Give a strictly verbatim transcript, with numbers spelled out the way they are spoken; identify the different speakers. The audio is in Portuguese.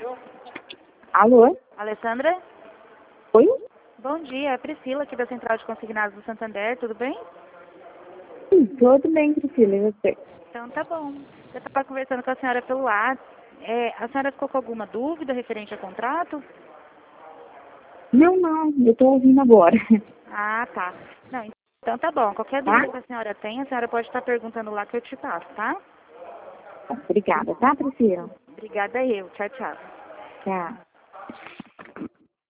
Speaker 1: Alô?
Speaker 2: Alessandra?
Speaker 1: Oi?
Speaker 2: Bom dia, é a Priscila aqui da Central de Consignados do Santander, tudo bem?
Speaker 1: Sim, tudo bem, Priscila, e você?
Speaker 2: Então tá bom. Eu estava conversando com a senhora pelo WhatsApp. É, a senhora ficou com alguma dúvida referente ao contrato?
Speaker 1: Não, não, eu tô ouvindo agora.
Speaker 2: Ah, tá. Não, então tá bom. Qualquer
Speaker 1: Tá?
Speaker 2: dúvida que a senhora tenha, a senhora pode estar perguntando lá que eu te passo, tá?
Speaker 1: Obrigada, tá, Priscila?
Speaker 2: Obrigada eu. Tchau, tchau.
Speaker 1: Tchau.